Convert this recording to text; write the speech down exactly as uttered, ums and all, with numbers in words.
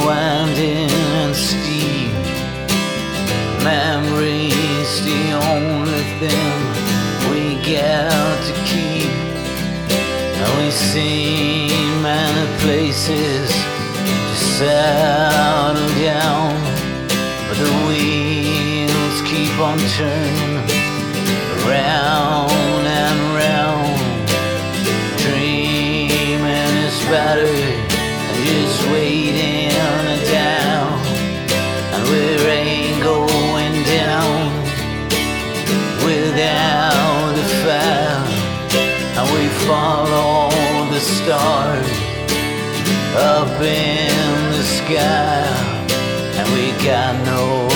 winding and steep. Memories the only thing we got to keep. And we see many places to settle down, but the wheels keep on turning round and round. Dreaming is better than just waiting down, and we ain't going down without a fight. And we follow the stars up in the sky, and we got no